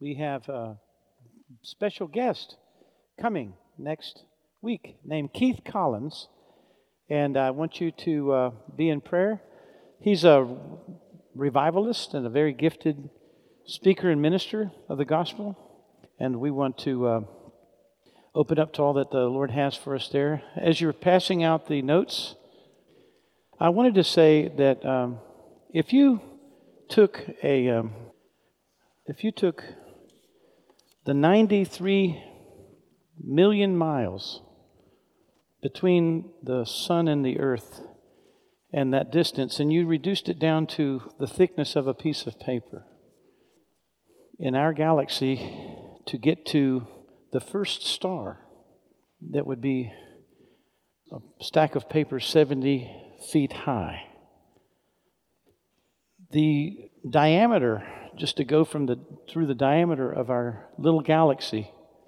We have a special guest coming next week named Keith Collins, and I want you to be in prayer. He's a revivalist and a very gifted speaker and minister of the gospel, and we want to open up to all that the Lord has for us there. As you're passing out the notes, I wanted to say that if you took the 93 million miles between the sun and the earth and that distance, and you reduced it down to the thickness of a piece of paper, in our galaxy, to get to the first star, that would be a stack of paper 70 feet high. The diameter, just to go through the diameter of our little galaxy,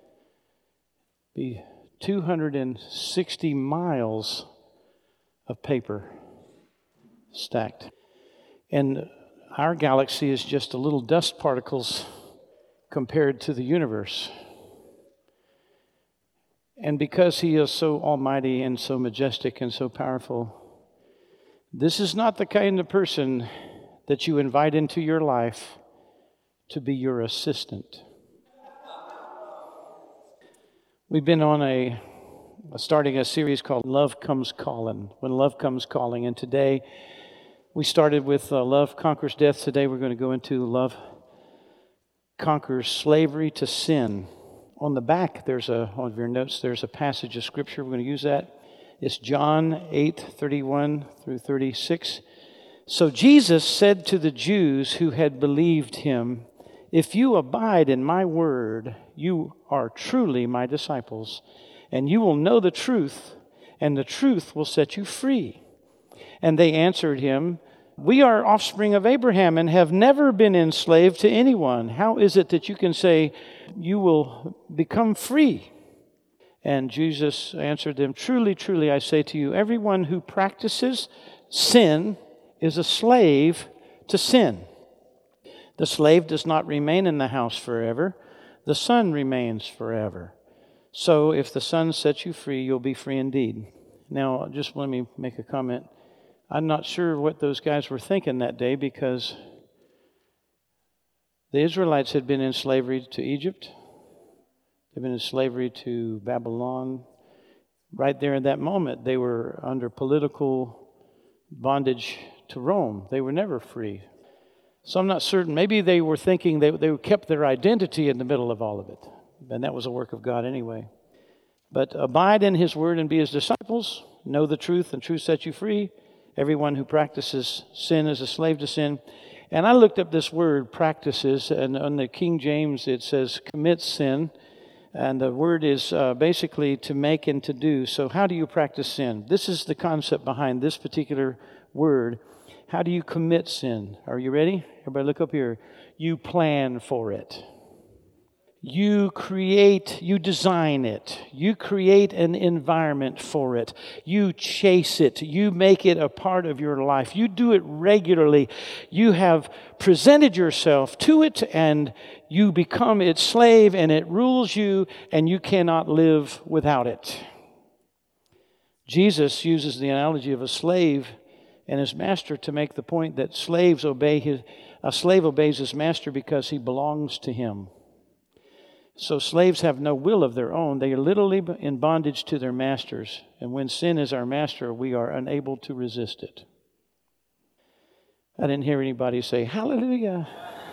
be 260 miles of paper stacked. And our galaxy is just a little dust particles compared to the universe. And because He is so almighty and so majestic and so powerful, this is not the kind of person that you invite into your life to be your assistant. We've been on starting a series called Love Comes Calling, When Love Comes Calling. And today we started with Love Conquers Death. Today we're going to go into Love Conquers Slavery to Sin. On the back, of your notes, there's a passage of Scripture. We're going to use that. It's John 8:31 through 36. So Jesus said to the Jews who had believed Him, "If you abide in my word, you are truly my disciples, and you will know the truth, and the truth will set you free." And they answered Him, "We are offspring of Abraham and have never been enslaved to anyone. How is it that you can say you will become free?" And Jesus answered them, "Truly, truly, I say to you, everyone who practices sin is a slave to sin. The slave does not remain in the house forever. The Son remains forever. So if the Son sets you free, you'll be free indeed." Now, just let me make a comment. I'm not sure what those guys were thinking that day, because the Israelites had been in slavery to Egypt. They've been in slavery to Babylon. Right there in that moment, they were under political bondage to Rome. They were never free. So I'm not certain. Maybe they were thinking they kept their identity in the middle of all of it. And that was a work of God anyway. But abide in His word and be His disciples. Know the truth, and truth sets you free. Everyone who practices sin is a slave to sin. And I looked up this word, practices, and on the King James it says commit sin. And the word is basically to make and to do. So how do you practice sin? This is the concept behind this particular word. How do you commit sin? Are you ready? Everybody look up here. You plan for it. You create, you design it. You create an environment for it. You chase it. You make it a part of your life. You do it regularly. You have presented yourself to it, and you become its slave, and it rules you, and you cannot live without it. Jesus uses the analogy of a slave and his master to make the point that a slave obeys his master because he belongs to him. So slaves have no will of their own. They are literally in bondage to their masters. And when sin is our master, we are unable to resist it. I didn't hear anybody say, hallelujah.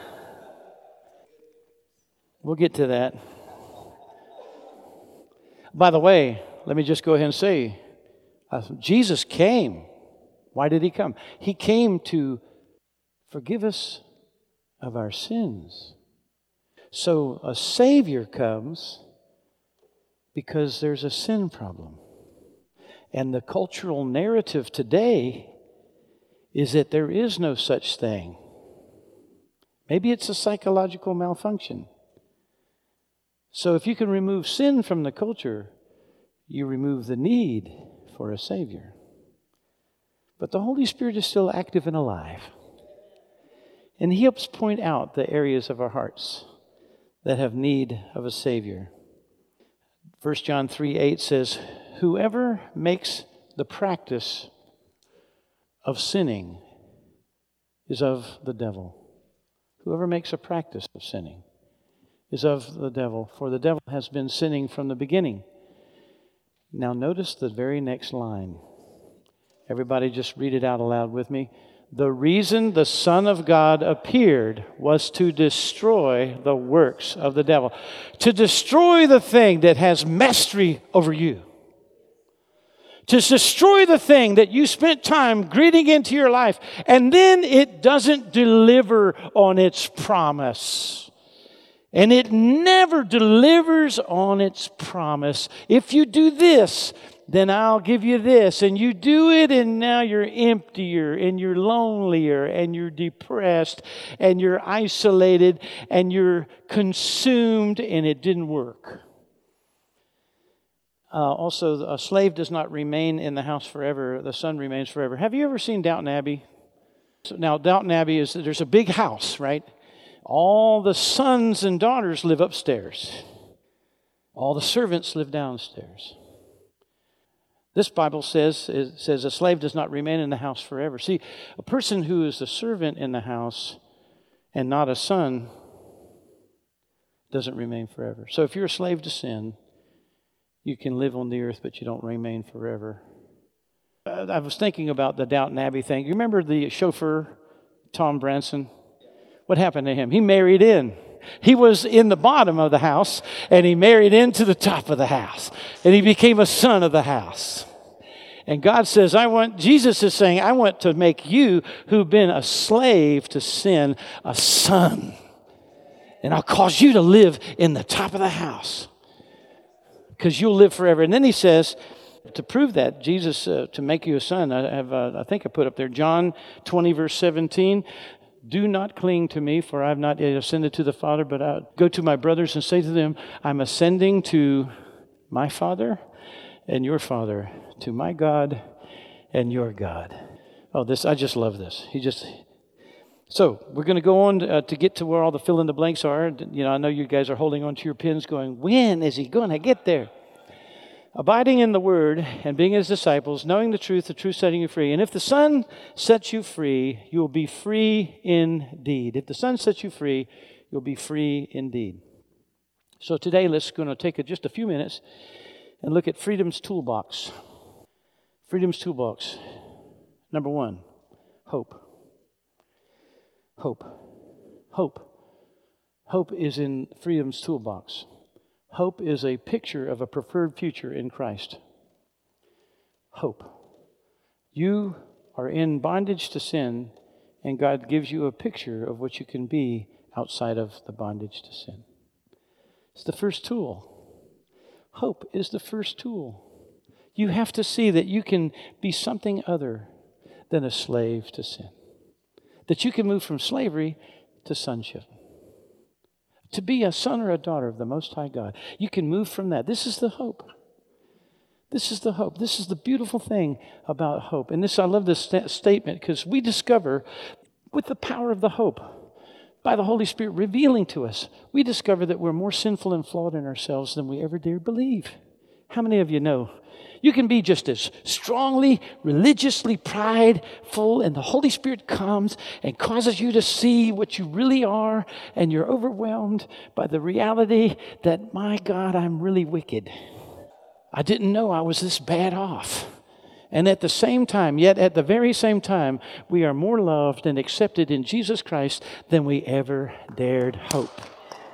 We'll get to that. By the way, let me just go ahead and say, Jesus came. Why did He come? He came to forgive us of our sins. So a Savior comes because there's a sin problem. And the cultural narrative today is that there is no such thing. Maybe it's a psychological malfunction. So if you can remove sin from the culture, you remove the need for a Savior. But the Holy Spirit is still active and alive. And He helps point out the areas of our hearts that have need of a Savior. 1 John 3:8 says, whoever makes the practice of sinning is of the devil. Whoever makes a practice of sinning is of the devil, for the devil has been sinning from the beginning. Now notice the very next line. Everybody just read it out aloud with me. The reason the Son of God appeared was to destroy the works of the devil. To destroy the thing that has mastery over you. To destroy the thing that you spent time greeting into your life, and then it doesn't deliver on its promise. And it never delivers on its promise. If you do this, then I'll give you this. And you do it, and now you're emptier, and you're lonelier, and you're depressed, and you're isolated, and you're consumed, and it didn't work. Also, a slave does not remain in the house forever. The son remains forever. Have you ever seen Downton Abbey? Now, Downton Abbey there's a big house, right? All the sons and daughters live upstairs. All the servants live downstairs. This Bible says a slave does not remain in the house forever. See, a person who is a servant in the house and not a son doesn't remain forever. So if you're a slave to sin, you can live on the earth, but you don't remain forever. I was thinking about the Downton Abbey thing. You remember the chauffeur, Tom Branson? What happened to him? He married in. He was in the bottom of the house, and he married into the top of the house. And he became a son of the house. And God says, Jesus is saying, I want to make you who've been a slave to sin, a son. And I'll cause you to live in the top of the house. Because you'll live forever. And then he says, to prove that, Jesus, to make you a son, I think I put up there, John 20, verse 17, do not cling to me, for I have not yet ascended to the Father, but I go to my brothers and say to them, I'm ascending to my Father and your Father, to my God and your God. Oh, I just love this. So we're going to go on to get to where all the fill in the blanks are. You know, I know you guys are holding on to your pens going, when is he going to get there? Abiding in the Word and being His disciples, knowing the truth setting you free. And if the Son sets you free, you will be free indeed. If the Son sets you free, you'll be free indeed. So today, let's going to take just a few minutes and look at Freedom's Toolbox. Freedom's Toolbox. Number 1, hope. Hope. Hope. Hope is in Freedom's Toolbox. Hope is a picture of a preferred future in Christ. Hope. You are in bondage to sin, and God gives you a picture of what you can be outside of the bondage to sin. It's the first tool. Hope is the first tool. You have to see that you can be something other than a slave to sin. That you can move from slavery to sonship. To be a son or a daughter of the Most High God. You can move from that. This is the hope. This is the hope. This is the beautiful thing about hope. And I love this statement because we discover with the power of the hope, by the Holy Spirit revealing to us, we discover that we're more sinful and flawed in ourselves than we ever dared believe. How many of you know? You can be just as strongly, religiously prideful, and the Holy Spirit comes and causes you to see what you really are, and you're overwhelmed by the reality that, my God, I'm really wicked. I didn't know I was this bad off. And at the very same time, we are more loved and accepted in Jesus Christ than we ever dared hope.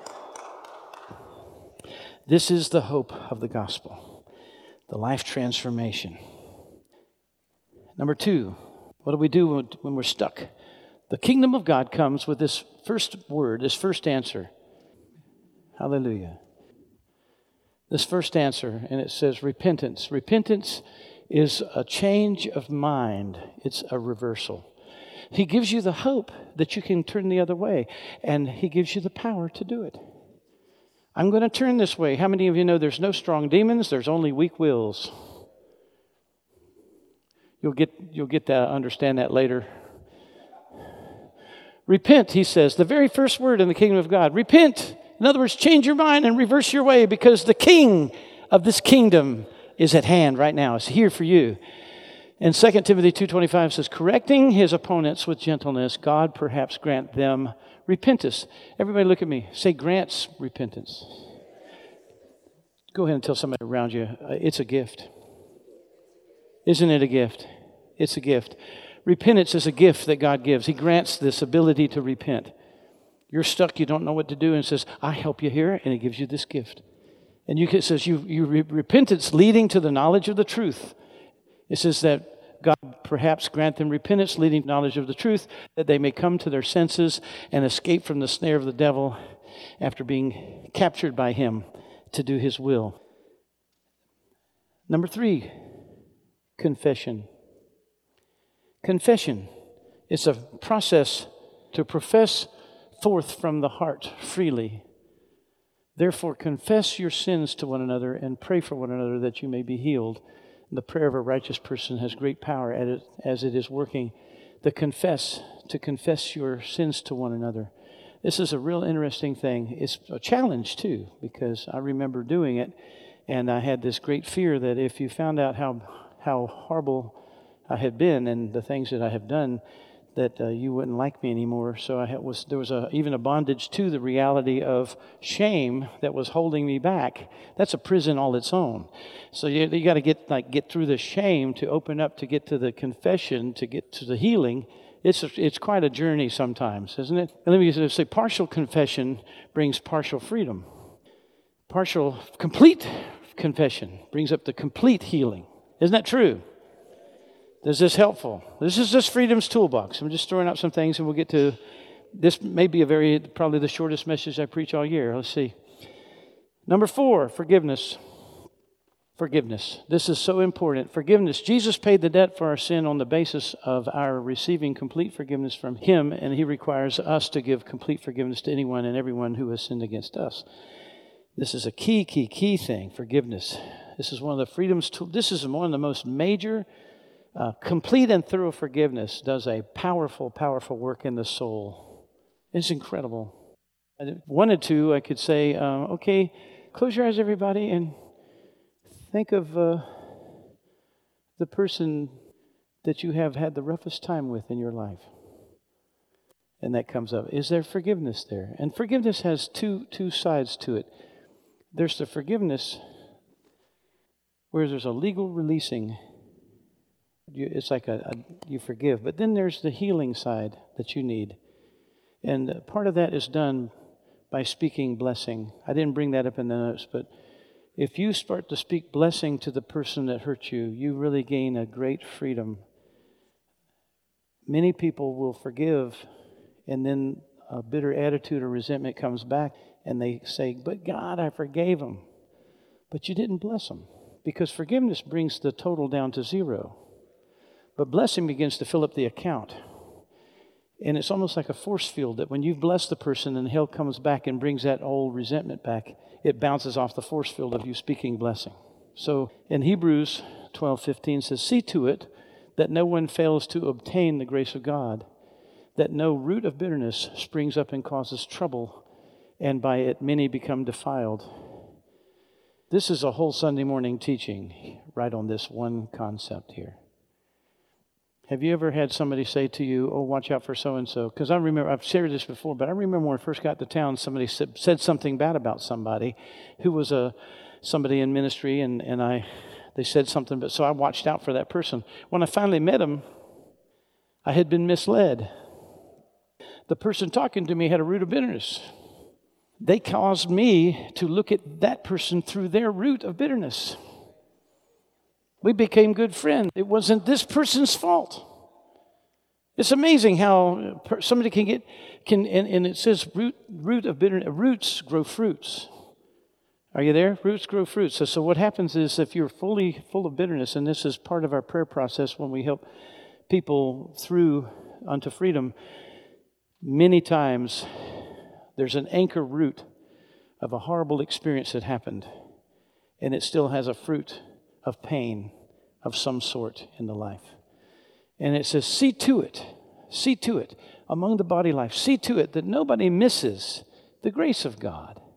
This is the hope of the gospel. The life transformation. Number 2, what do we do when we're stuck? The kingdom of God comes with this first word, this first answer. Hallelujah. This first answer, and it says repentance. Repentance is a change of mind. It's a reversal. He gives you the hope that you can turn the other way, and He gives you the power to do it. I'm going to turn this way. How many of you know there's no strong demons? There's only weak wills. You'll get that, understand that later. Repent, He says, the very first word in the kingdom of God. Repent In other words, change your mind and reverse your way, because the king of this kingdom is at hand right now. It's here for you. And 2 Timothy 2:25 says, correcting his opponents with gentleness, God perhaps grant them repentance. Everybody look at me. Say, grants repentance. Go ahead and tell somebody around you, it's a gift. Isn't it a gift? It's a gift. Repentance is a gift that God gives. He grants this ability to repent. You're stuck, you don't know what to do, and says, I help you here, and he gives you this gift. And it says, repentance leading to the knowledge of the truth. It says that God perhaps grant them repentance leading to knowledge of the truth, that they may come to their senses and escape from the snare of the devil after being captured by him to do his will. Number 3, confession. Confession is a process to profess forth from the heart freely. Therefore, confess your sins to one another and pray for one another that you may be healed. The prayer of a righteous person has great power as it is working. To confess your sins to one another. This is a real interesting thing. It's a challenge too, because I remember doing it, and I had this great fear that if you found out how horrible I had been and the things that I have done, that you wouldn't like me anymore. So there was even a bondage to the reality of shame that was holding me back. That's a prison all its own. So you got to get through the shame to open up, to get to the confession, to get to the healing. It's quite a journey sometimes, isn't it? And let me just say, partial confession brings partial freedom. Complete confession brings up the complete healing. Isn't that true? Is this helpful? This is just Freedom's Toolbox. I'm just throwing out some things, and we'll get to this. May be probably the shortest message I preach all year. Let's see. Number 4, forgiveness. Forgiveness. This is so important. Forgiveness. Jesus paid the debt for our sin on the basis of our receiving complete forgiveness from Him, and He requires us to give complete forgiveness to anyone and everyone who has sinned against us. This is a key thing. Forgiveness. This is one of the Freedom's tools. This is one of the most major. Complete and thorough forgiveness does a powerful, powerful work in the soul. It's incredible. I wanted to, I could say, okay, close your eyes, everybody, and think of the person that you have had the roughest time with in your life. And that comes up. Is there forgiveness there? And forgiveness has two sides to it. There's the forgiveness where there's a legal releasing. It's like you forgive. But then there's the healing side that you need. And part of that is done by speaking blessing. I didn't bring that up in the notes, but if you start to speak blessing to the person that hurt you, you really gain a great freedom. Many people will forgive, and then a bitter attitude or resentment comes back, and they say, but God, I forgave them. But you didn't bless them, because forgiveness brings the total down to 0. But blessing begins to fill up the account. And it's almost like a force field that when you've blessed the person and hell comes back and brings that old resentment back, it bounces off the force field of you speaking blessing. So in Hebrews 12:15 says, see to it that no one fails to obtain the grace of God, that no root of bitterness springs up and causes trouble, and by it many become defiled. This is a whole Sunday morning teaching right on this one concept here. Have you ever had somebody say to you, oh, watch out for so-and-so? Because I remember, I've shared this before, but I remember when I first got to town, somebody said something bad about somebody who was somebody in ministry, and they said something, but so I watched out for that person. When I finally met him, I had been misled. The person talking to me had a root of bitterness. They caused me to look at that person through their root of bitterness. We became good friends. It wasn't this person's fault. It's amazing how somebody and it says root of bitterness. Roots grow fruits. Are you there? Roots grow fruits. So what happens is if you're fully full of bitterness, and this is part of our prayer process when we help people through unto freedom, many times there's an anchor root of a horrible experience that happened, and it still has a fruit of pain of some sort in the life. And it says, see to it among the body life, see to it that nobody misses the grace of God.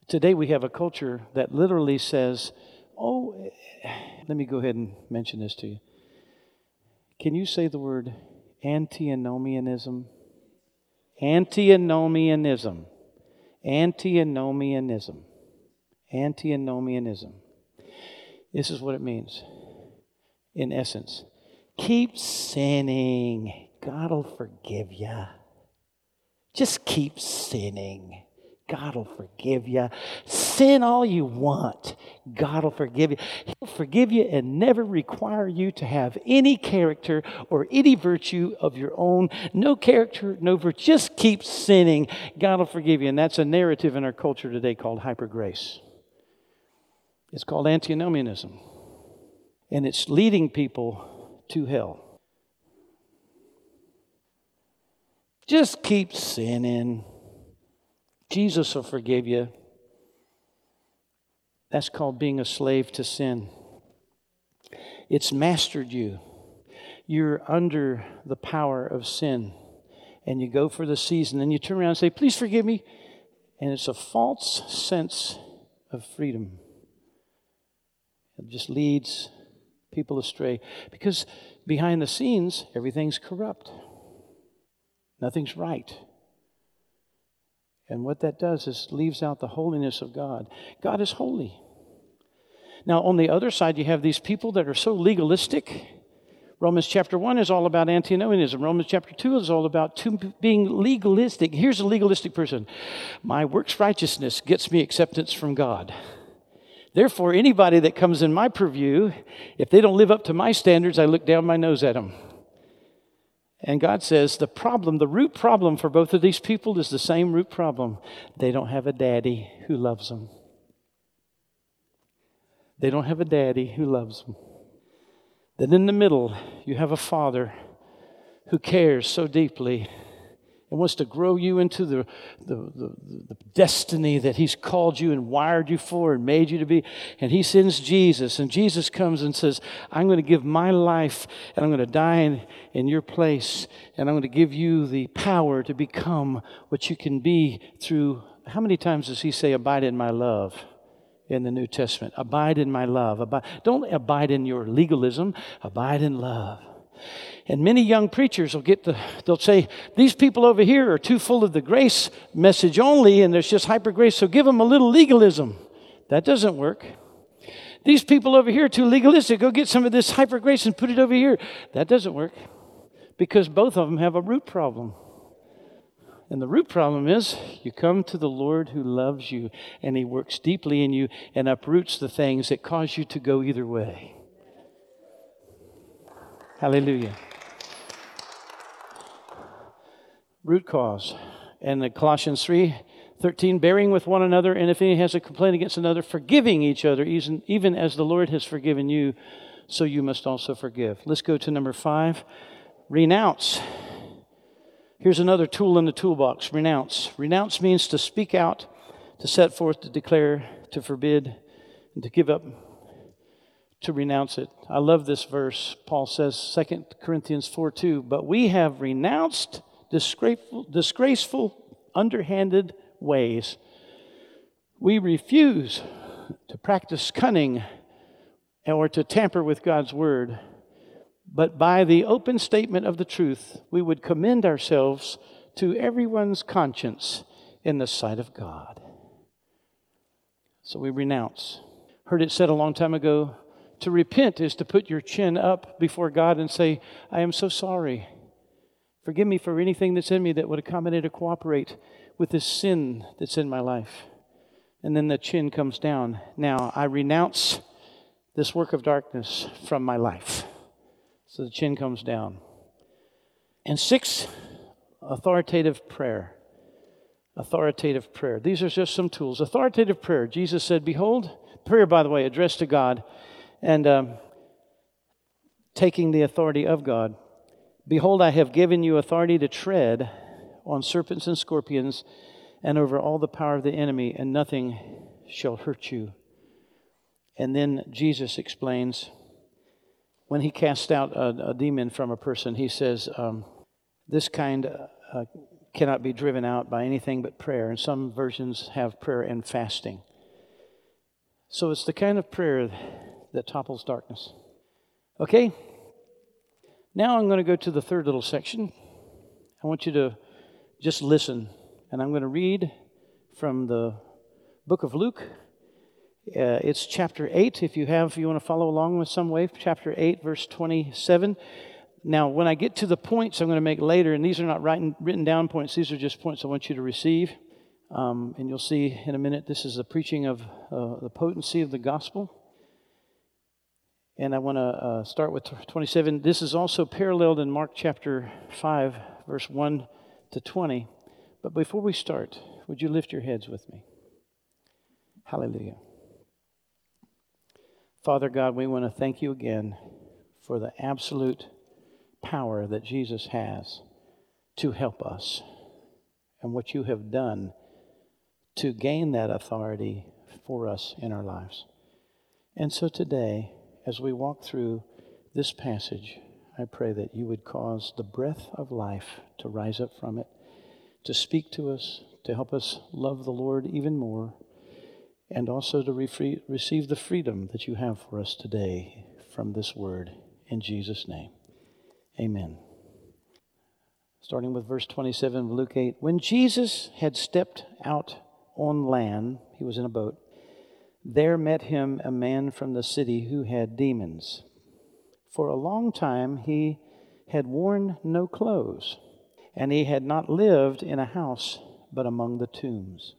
Today we have a culture that literally says, oh, let me go ahead and mention this to you. Can you say the word antinomianism? Antinomianism. Antinomianism. Antinomianism. This is what it means, in essence. Keep sinning. God will forgive you. Just keep sinning. God will forgive you. Sin all you want. God will forgive you. He'll forgive you and never require you to have any character or any virtue of your own. No character, no virtue. Just keep sinning. God will forgive you. And that's a narrative in our culture today called hypergrace. It's called antinomianism. And it's leading people to hell. Just keep sinning. Jesus will forgive you. That's called being a slave to sin. It's mastered you. You're under the power of sin. And you go for the season and you turn around and say, please forgive me. And it's a false sense of freedom. It just leads people astray. Because behind the scenes, everything's corrupt. Nothing's right. And what that does is leaves out the holiness of God. God is holy. Now, on the other side, you have these people that are so legalistic. Romans chapter 1 is all about antinomianism. Romans chapter 2 is all about being legalistic. Here's a legalistic person. My works righteousness gets me acceptance from God. Therefore, anybody that comes in my purview, if they don't live up to my standards, I look down my nose at them. And God says the root problem for both of these people is the same root problem. They don't have a daddy who loves them. They don't have a daddy who loves them. Then in the middle, you have a father who cares so deeply and wants to grow you into the destiny that He's called you and wired you for and made you to be. And He sends Jesus, and Jesus comes and says, I'm going to give my life, and I'm going to die in your place, and I'm going to give you the power to become what you can be through. How many times does He say, abide in my love? In the New Testament, abide in my love. Don't abide in your legalism, abide in love. And many young preachers they'll say, these people over here are too full of the grace message only, and there's just hyper grace, so give them a little legalism. That doesn't work. These people over here are too legalistic, go get some of this hyper grace and put it over here. That doesn't work, because both of them have a root problem. And the root problem is you come to the Lord who loves you, and He works deeply in you and uproots the things that cause you to go either way. Hallelujah. Root cause. And in Colossians 3:13, bearing with one another, and if any has a complaint against another, forgiving each other, even as the Lord has forgiven you, so you must also forgive. Let's go to number 5, renounce. Here's another tool in the toolbox, renounce. Renounce means to speak out, to set forth, to declare, to forbid, and to give up, to renounce it. I love this verse. Paul says, 2 Corinthians 4:2, but we have renounced disgraceful, underhanded ways. We refuse to practice cunning or to tamper with God's word. But by the open statement of the truth, we would commend ourselves to everyone's conscience in the sight of God. So we renounce. Heard it said a long time ago, to repent is to put your chin up before God and say, I am so sorry. Forgive me for anything that's in me that would accommodate or cooperate with this sin that's in my life. And then the chin comes down. Now, I renounce this work of darkness from my life. So the chin comes down. And 6, authoritative prayer. Authoritative prayer. These are just some tools. Authoritative prayer. Jesus said, behold, prayer, by the way, addressed to God and taking the authority of God. Behold, I have given you authority to tread on serpents and scorpions and over all the power of the enemy, and nothing shall hurt you. And then Jesus explains, when He casts out a demon from a person, He says, this kind cannot be driven out by anything but prayer. And some versions have prayer and fasting. So it's the kind of prayer that topples darkness. Okay? Now I'm going to go to the third little section. I want you to just listen. And I'm going to read from the book of Luke. It's chapter 8. If you want to follow along with some way, chapter 8, verse 27. Now, when I get to the points I'm going to make later, and these are not written down points, these are just points I want you to receive. And you'll see in a minute, this is the preaching of the potency of the gospel. And I want to start with 27. This is also paralleled in Mark chapter 5, verse 1 to 20. But before we start, would you lift your heads with me? Hallelujah. Father God, we want to thank you again for the absolute power that Jesus has to help us and what you have done to gain that authority for us in our lives. And so today, as we walk through this passage, I pray that you would cause the breath of life to rise up from it, to speak to us, to help us love the Lord even more, and also to receive the freedom that you have for us today from this word. In Jesus' name, amen. Starting with verse 27 of Luke 8. When Jesus had stepped out on land, he was in a boat, there met him a man from the city who had demons. For a long time he had worn no clothes, and he had not lived in a house but among the tombs.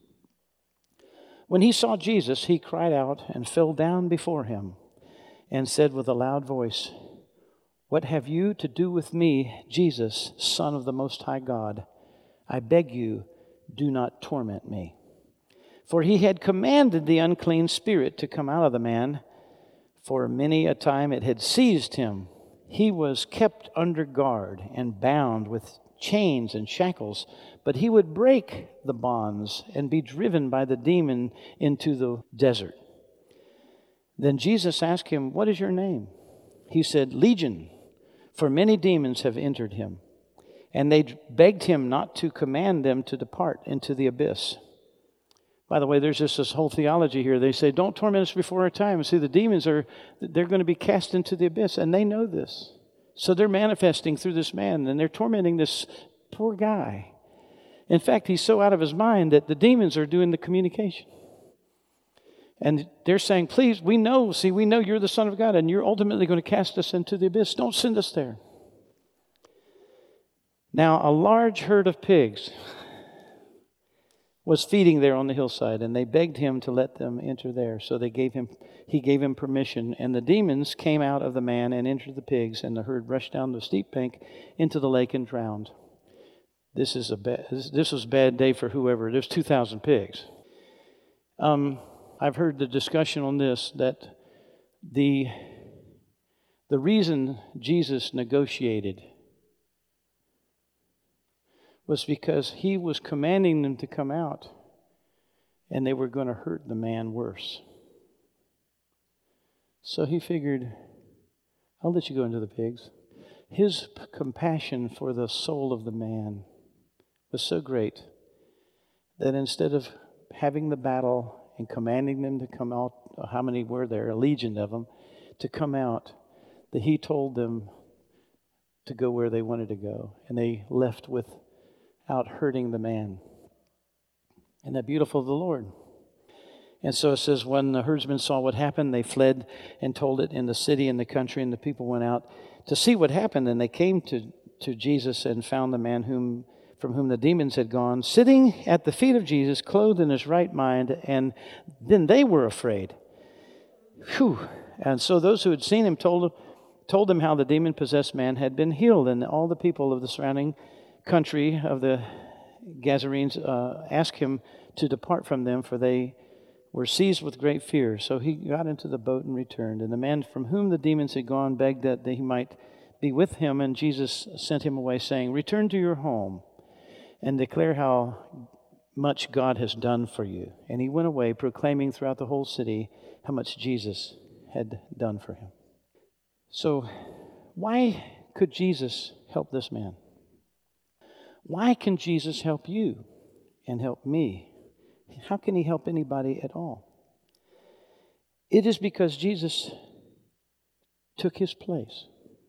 When he saw Jesus, he cried out and fell down before him and said with a loud voice, "What have you to do with me, Jesus, Son of the Most High God? I beg you, do not torment me." For he had commanded the unclean spirit to come out of the man. For many a time it had seized him. He was kept under guard and bound with chains and shackles, but he would break the bonds and be driven by the demon into the desert. Then Jesus asked him, "What is your name?" He said, "Legion, for many demons have entered him." And they begged him not to command them to depart into the abyss. By the way, there's just this whole theology here. They say, don't torment us before our time. See, the demons they're going to be cast into the abyss, and they know this. So they're manifesting through this man, and they're tormenting this poor guy. In fact, he's so out of his mind that the demons are doing the communication. And they're saying, please, we know you're the Son of God, and you're ultimately going to cast us into the abyss. Don't send us there. Now, a large herd of pigs was feeding there on the hillside, and they begged him to let them enter there. So he gave him permission, and the demons came out of the man and entered the pigs, and the herd rushed down the steep bank into the lake and drowned. This was a bad day for whoever. There's 2,000 pigs. I've heard the discussion on this, that the reason Jesus negotiated was because he was commanding them to come out, and they were going to hurt the man worse. So he figured, I'll let you go into the pigs. His compassion for the soul of the man was so great that instead of having the battle and commanding them to come out, how many were there, a legion of them, to come out, that he told them to go where they wanted to go. And they left without hurting the man. Isn't that beautiful of the Lord? And so it says, when the herdsmen saw what happened, they fled and told it in the city and the country, and the people went out to see what happened. And they came to Jesus and found the man from whom the demons had gone, sitting at the feet of Jesus, clothed in his right mind, and then they were afraid. Whew. And so those who had seen him told them how the demon-possessed man had been healed, and all the people of the surrounding country of the Gadarenes asked him to depart from them, for they were seized with great fear. So he got into the boat and returned. And the man from whom the demons had gone begged that he might be with him, and Jesus sent him away, saying, "Return to your home and declare how much God has done for you." And he went away, proclaiming throughout the whole city how much Jesus had done for him. So why could Jesus help this man? Why can Jesus help you and help me? How can he help anybody at all? It is because Jesus took his place.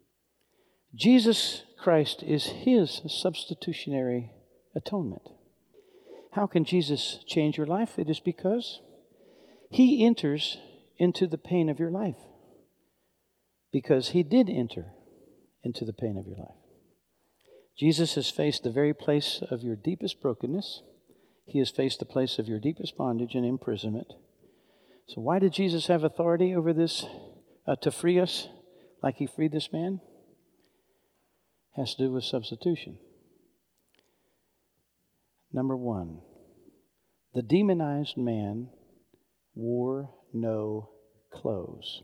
Jesus Christ is his substitutionary atonement. How can Jesus change your life? It is because he enters into the pain of your life. Because he did enter into the pain of your life. Jesus has faced the very place of your deepest brokenness. He has faced the place of your deepest bondage and imprisonment. So why did Jesus have authority over this to free us like he freed this man? It has to do with substitution. Number one, the demonized man wore no clothes.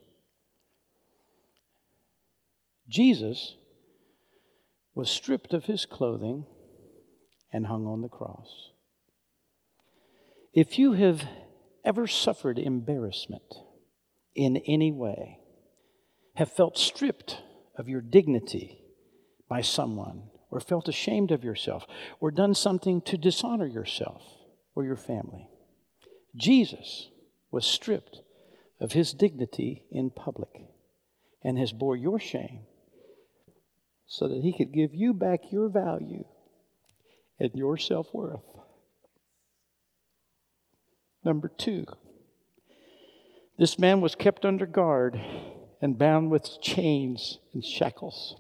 Jesus was stripped of his clothing and hung on the cross. If you have ever suffered embarrassment in any way, have felt stripped of your dignity by someone, or felt ashamed of yourself, or done something to dishonor yourself or your family, Jesus was stripped of his dignity in public and has bore your shame so that he could give you back your value and your self-worth. Number two, this man was kept under guard and bound with chains and shackles.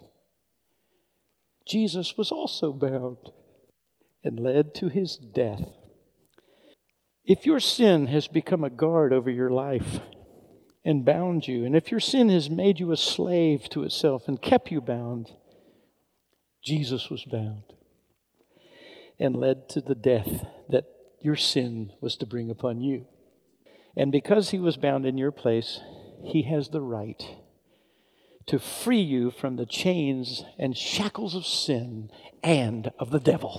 Jesus was also bound and led to his death. If your sin has become a guard over your life and bound you, and if your sin has made you a slave to itself and kept you bound, Jesus was bound and led to the death that your sin was to bring upon you. And because he was bound in your place, he has the right to free you from the chains and shackles of sin and of the devil.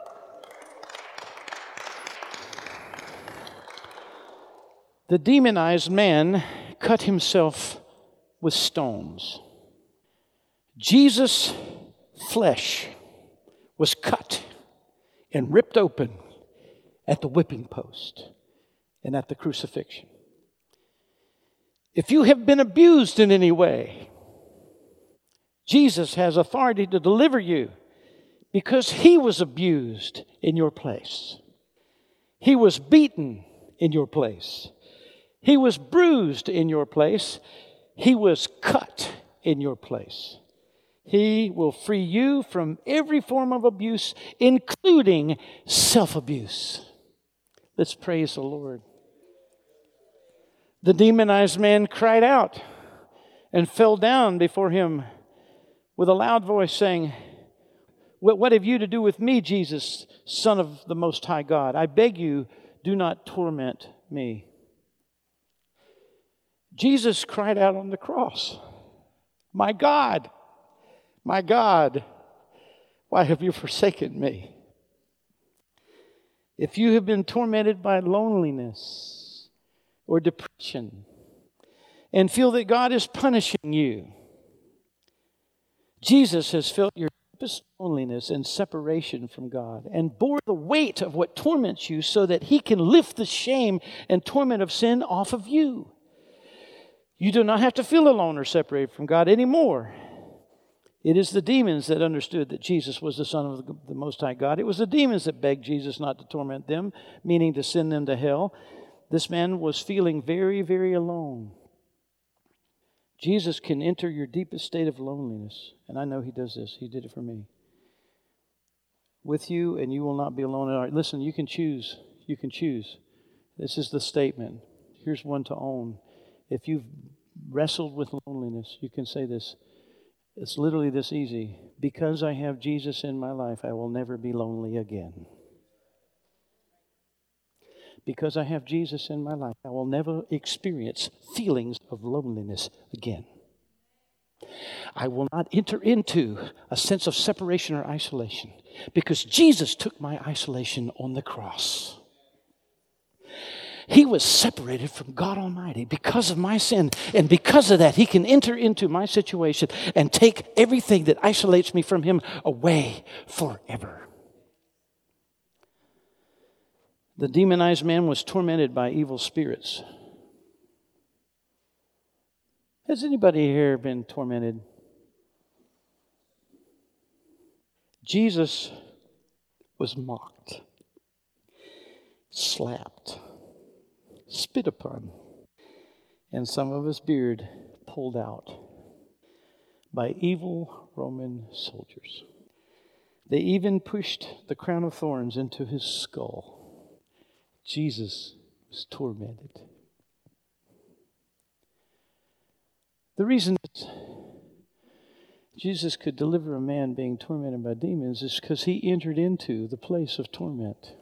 The demonized man cut himself with stones. Jesus' flesh was cut and ripped open at the whipping post and at the crucifixion. If you have been abused in any way, Jesus has authority to deliver you because he was abused in your place. He was beaten in your place. He was bruised in your place. He was cut in your place. He will free you from every form of abuse, including self-abuse. Let's praise the Lord. The demonized man cried out and fell down before him with a loud voice saying, "What have you to do with me, Jesus, Son of the Most High God? I beg you, do not torment me." Jesus cried out on the cross, my God, why have you forsaken me?" If you have been tormented by loneliness or depression and feel that God is punishing you, Jesus has felt your deepest loneliness and separation from God and bore the weight of what torments you so that he can lift the shame and torment of sin off of you. You do not have to feel alone or separated from God anymore. It is the demons that understood that Jesus was the Son of the Most High God. It was the demons that begged Jesus not to torment them, meaning to send them to hell. This man was feeling very, very alone. Jesus can enter your deepest state of loneliness. And I know he does this. He did it for me. With you, and you will not be alone. All right, listen, you can choose. You can choose. This is the statement. Here's one to own. If you've wrestled with loneliness, you can say this. It's literally this easy. Because I have Jesus in my life, I will never be lonely again. Because I have Jesus in my life, I will never experience feelings of loneliness again. I will not enter into a sense of separation or isolation because Jesus took my isolation on the cross. He was separated from God Almighty because of my sin. And because of that, he can enter into my situation and take everything that isolates me from him away forever. The demonized man was tormented by evil spirits. Has anybody here been tormented? Jesus was mocked, slapped, spit upon, and some of his beard pulled out by evil Roman soldiers. They even pushed the crown of thorns into his skull. Jesus was tormented. The reason that Jesus could deliver a man being tormented by demons is because he entered into the place of torment.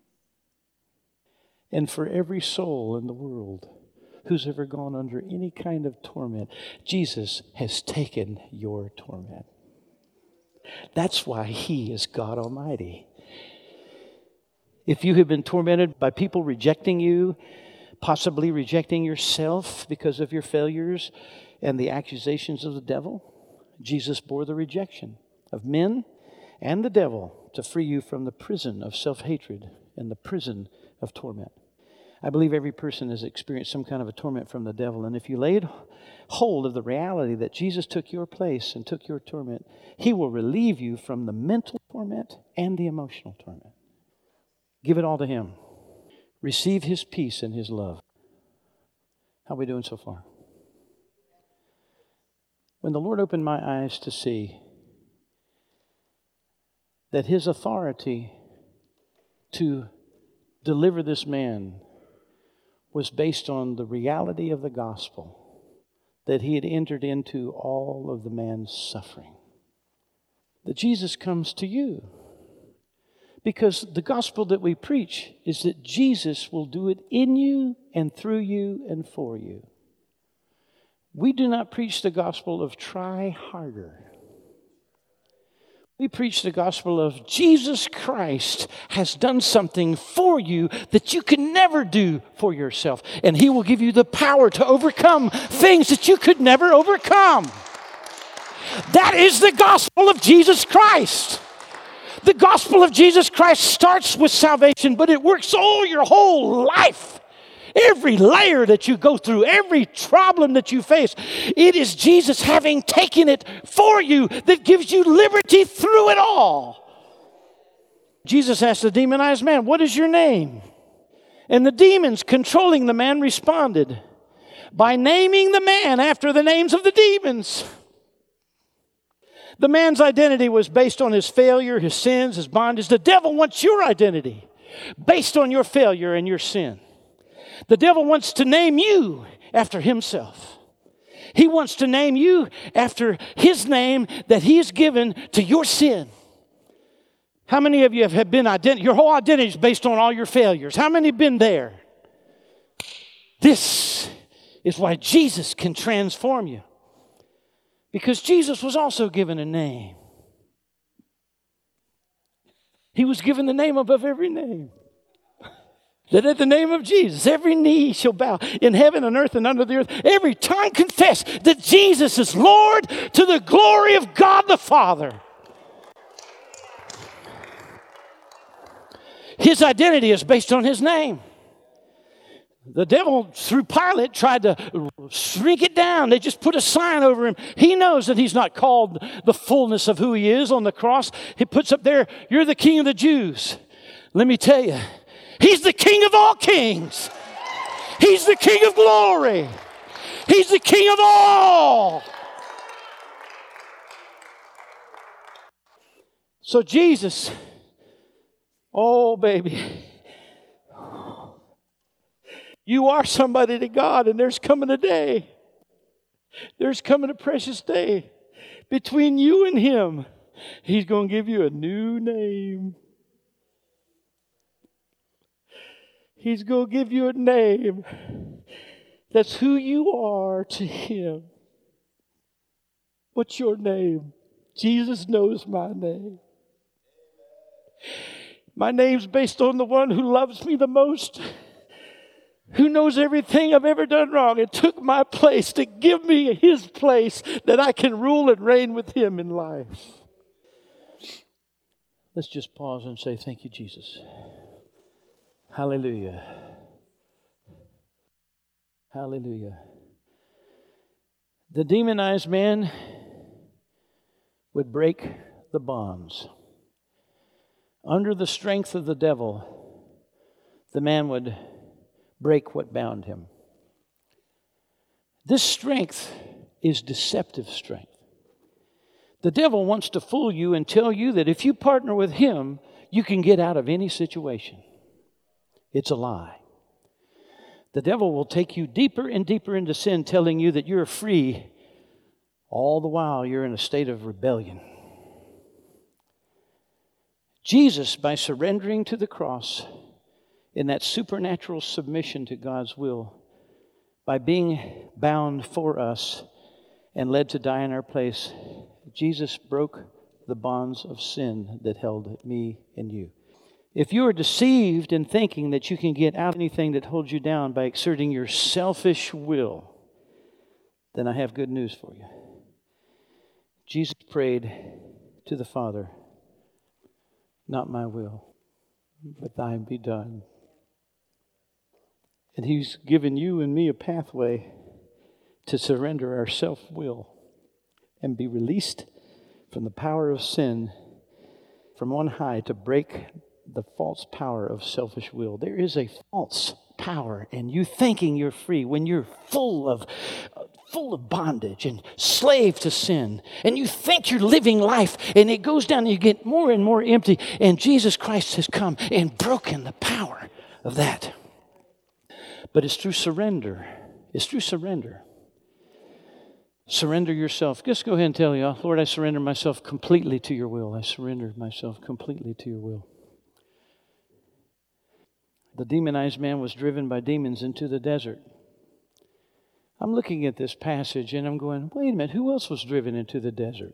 And for every soul in the world who's ever gone under any kind of torment, Jesus has taken your torment. That's why he is God Almighty. If you have been tormented by people rejecting you, possibly rejecting yourself because of your failures and the accusations of the devil, Jesus bore the rejection of men and the devil to free you from the prison of self-hatred and the prison of torment. I believe every person has experienced some kind of a torment from the devil. And if you laid hold of the reality that Jesus took your place and took your torment, he will relieve you from the mental torment and the emotional torment. Give it all to him. Receive his peace and his love. How are we doing so far? When the Lord opened my eyes to see that his authority to deliver this man was based on the reality of the gospel, that he had entered into all of the man's suffering, that Jesus comes to you. Because the gospel that we preach is that Jesus will do it in you and through you and for you. We do not preach the gospel of try harder. We preach the gospel of Jesus Christ has done something for you that you can never do for yourself. And he will give you the power to overcome things that you could never overcome. That is the gospel of Jesus Christ. The gospel of Jesus Christ starts with salvation, but it works all your whole life. Every layer that you go through, every problem that you face, it is Jesus having taken it for you that gives you liberty through it all. Jesus asked the demonized man, "What is your name?" And the demons controlling the man responded by naming the man after the names of the demons. The man's identity was based on his failure, his sins, his bondage. The devil wants your identity based on your failure and your sin. The devil wants to name you after himself. He wants to name you after his name that he has given to your sin. How many of you have been your whole identity is based on all your failures? How many have been there? This is why Jesus can transform you. Because Jesus was also given a name. He was given the name above every name. That at the name of Jesus, every knee shall bow in heaven and earth and under the earth. Every tongue confess that Jesus is Lord to the glory of God the Father. His identity is based on his name. The devil, through Pilate, tried to shrink it down. They just put a sign over him. He knows that he's not called the fullness of who he is on the cross. He puts up there, "You're the King of the Jews." Let me tell you, he's the King of all kings. He's the King of glory. He's the King of all. So Jesus, oh baby, you are somebody to God, and there's coming a day. There's coming a precious day between you and him. He's going to give you a new name. He's going to give you a name that's who you are to him. What's your name? Jesus knows my name. My name's based on the one who loves me the most, who knows everything I've ever done wrong and took my place to give me his place that I can rule and reign with him in life. Let's just pause and say, thank you, Jesus. Hallelujah. Hallelujah. The demonized man would break the bonds. Under the strength of the devil, the man would break what bound him. This strength is deceptive strength. The devil wants to fool you and tell you that if you partner with him, you can get out of any situation. It's a lie. The devil will take you deeper and deeper into sin, telling you that you're free, all the while you're in a state of rebellion. Jesus, by surrendering to the cross in that supernatural submission to God's will, by being bound for us and led to die in our place, Jesus broke the bonds of sin that held me and you. If you are deceived in thinking that you can get out of anything that holds you down by exerting your selfish will, then I have good news for you. Jesus prayed to the Father, not my will, but thine be done. And He's given you and me a pathway to surrender our self-will and be released from the power of sin from on high to break the false power of selfish will. There is a false power in you thinking you're free when you're full of bondage and slave to sin. And you think you're living life and it goes down and you get more and more empty. And Jesus Christ has come and broken the power of that. But it's through surrender. It's through surrender. Surrender yourself. Just go ahead and tell you, Lord, I surrender myself completely to your will. I surrender myself completely to your will. The demonized man was driven by demons into the desert. I'm looking at this passage and I'm going, wait a minute, who else was driven into the desert?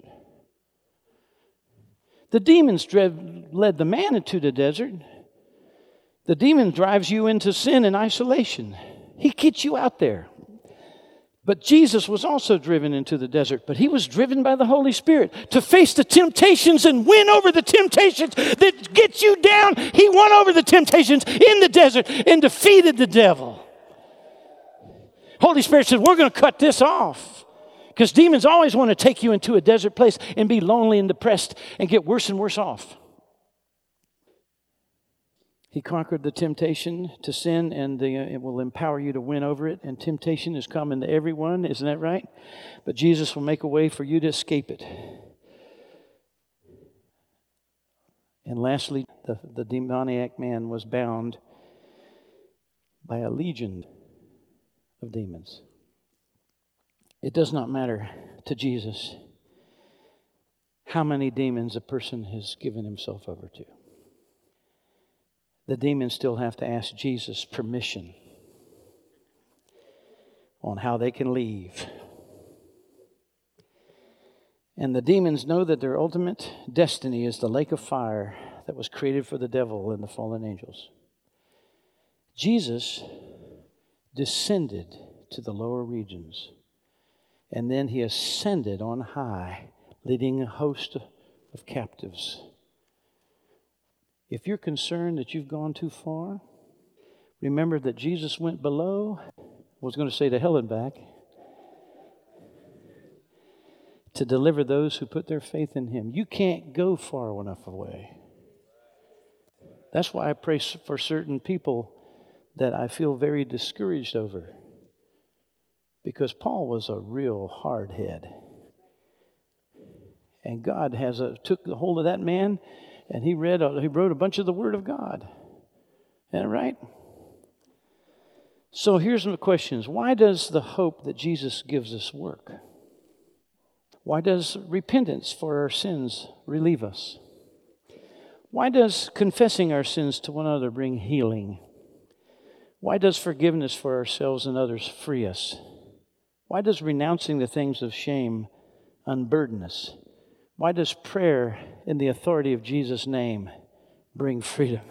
The demons led the man into the desert. The demon drives you into sin and isolation. He gets you out there. But Jesus was also driven into the desert, but he was driven by the Holy Spirit to face the temptations and win over the temptations that get you down. He won over the temptations in the desert and defeated the devil. Holy Spirit said, we're going to cut this off. Because demons always want to take you into a desert place and be lonely and depressed and get worse and worse off. He conquered the temptation to sin, and it will empower you to win over it. And temptation is common to everyone, isn't that right? But Jesus will make a way for you to escape it. And lastly, the demoniac man was bound by a legion of demons. It does not matter to Jesus how many demons a person has given himself over to. The demons still have to ask Jesus permission on how they can leave. And the demons know that their ultimate destiny is the lake of fire that was created for the devil and the fallen angels. Jesus descended to the lower regions, and then he ascended on high, leading a host of captives. If you're concerned that you've gone too far, remember that Jesus went below, I was going to say to hell and back, to deliver those who put their faith in him. You can't go far enough away. That's why I pray for certain people that I feel very discouraged over. Because Paul was a real hard head. And God took the hold of that man, and he wrote a bunch of the Word of God. Isn't that right? So here's some questions. Why does the hope that Jesus gives us work? Why does repentance for our sins relieve us? Why does confessing our sins to one another bring healing? Why does forgiveness for ourselves and others free us? Why does renouncing the things of shame unburden us? Why does prayer in the authority of Jesus' name bring freedom?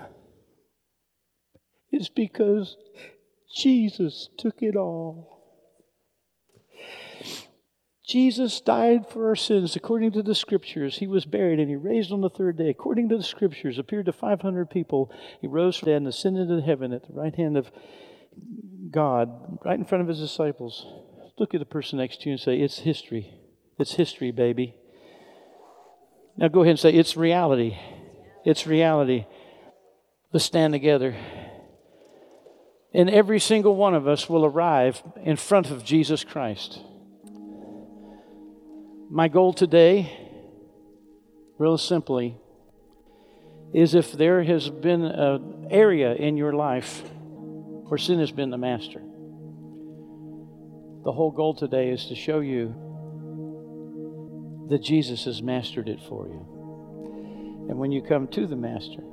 It's because Jesus took it all. Jesus died for our sins according to the Scriptures. He was buried and He raised on the third day according to the Scriptures, appeared to 500 people. He rose from the dead and ascended into heaven at the right hand of God, right in front of His disciples. Look at the person next to you and say, it's history. It's history, baby. Now go ahead and say, it's reality. It's reality. Let's stand together. And every single one of us will arrive in front of Jesus Christ. My goal today, real simply, is if there has been an area in your life where sin has been the master, the whole goal today is to show you that Jesus has mastered it for you. And when you come to the Master,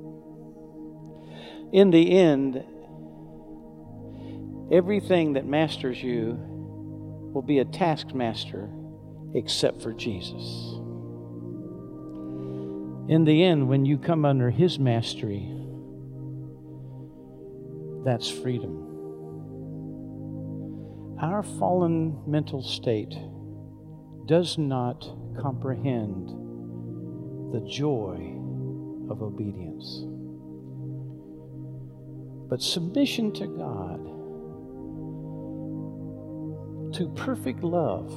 in the end, everything that masters you will be a taskmaster except for Jesus. In the end, when you come under His mastery, that's freedom. Our fallen mental state does not comprehend the joy of obedience. But submission to God, to perfect love,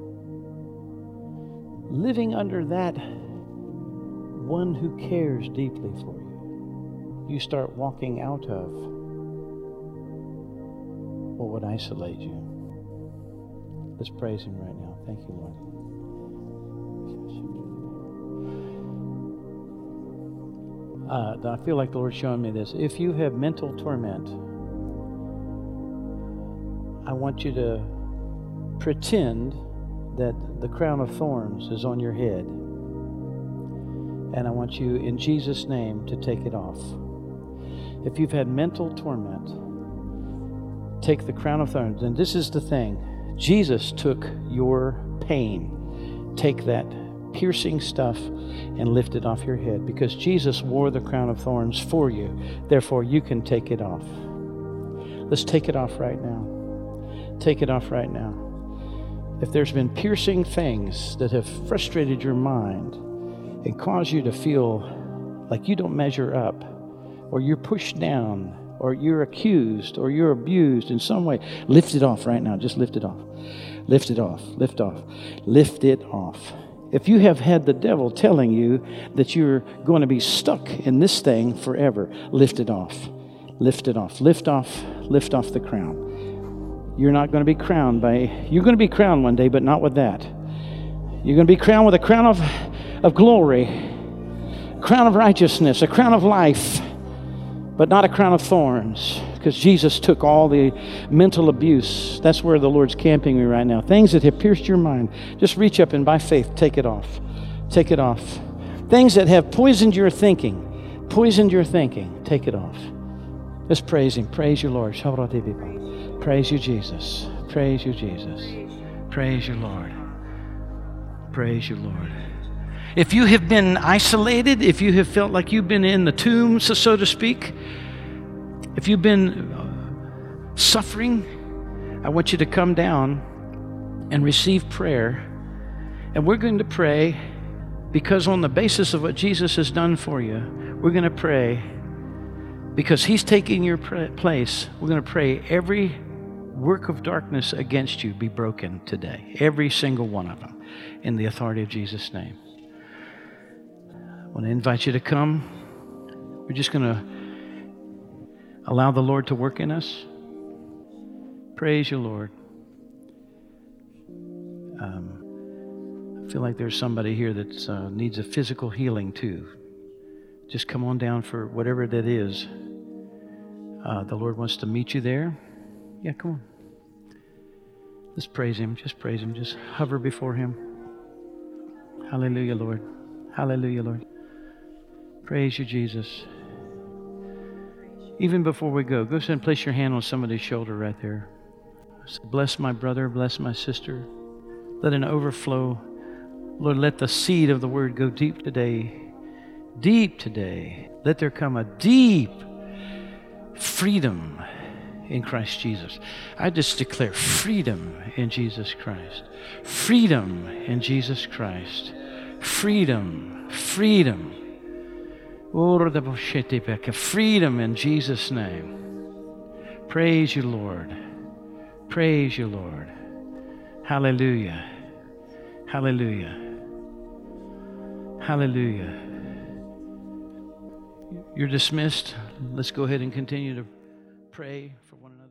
living under that one who cares deeply for you, you start walking out of what would isolate you. Let's praise Him right now. Thank you, Lord. I feel like the Lord's showing me this. If you have mental torment, I want you to pretend that the crown of thorns is on your head. And I want you, in Jesus' name, to take it off. If you've had mental torment, take the crown of thorns. And this is the thing. Jesus took your pain. Take that piercing stuff and lift it off your head, because Jesus wore the crown of thorns for you. Therefore, you can take it off. Let's take it off right now. Take it off right now. If there's been piercing things that have frustrated your mind and caused you to feel like you don't measure up, or you're pushed down, or you're accused, or you're abused in some way, lift it off right now. Just lift it off. Lift it off. Lift off. Lift it off. If you have had the devil telling you that you're going to be stuck in this thing forever, lift it off. Lift it off. Lift off the crown. You're not going to be crowned you're going to be crowned one day, but not with that. You're going to be crowned with a crown of glory, a crown of righteousness, a crown of life, but not a crown of thorns, because Jesus took all the mental abuse. That's where the Lord's camping me right now. Things that have pierced your mind, just reach up and by faith, take it off. Take it off. Things that have poisoned your thinking, take it off. Let's praise Him. Praise you, Lord. Praise you, Jesus. Praise you, Jesus. Praise you, Lord. Praise you, Lord. If you have been isolated, if you have felt like you've been in the tombs, so to speak, if you've been suffering, I want you to come down and receive prayer. And we're going to pray, because on the basis of what Jesus has done for you, we're going to pray because He's taking your place. We're going to pray every work of darkness against you be broken today. Every single one of them, in the authority of Jesus' name. I want to invite you to come. We're just going to allow the Lord to work in us. Praise you, Lord. I feel like there's somebody here that needs a physical healing too. Just come on down for whatever that is. The Lord wants to meet you there. Yeah, come on. Let's praise Him. Just praise Him. Just hover before Him. Hallelujah, Lord. Hallelujah, Lord. Praise you, Jesus. Even before we go ahead and place your hand on somebody's shoulder right there. Bless my brother, bless my sister. Let an overflow. Lord, let the seed of the word go deep today. Deep today. Let there come a deep freedom in Christ Jesus. I just declare freedom in Jesus Christ. Freedom in Jesus Christ. Freedom. Freedom. Freedom in Jesus' name. Praise you, Lord. Praise you, Lord. Hallelujah. Hallelujah. Hallelujah. You're dismissed. Let's go ahead and continue to pray for one another.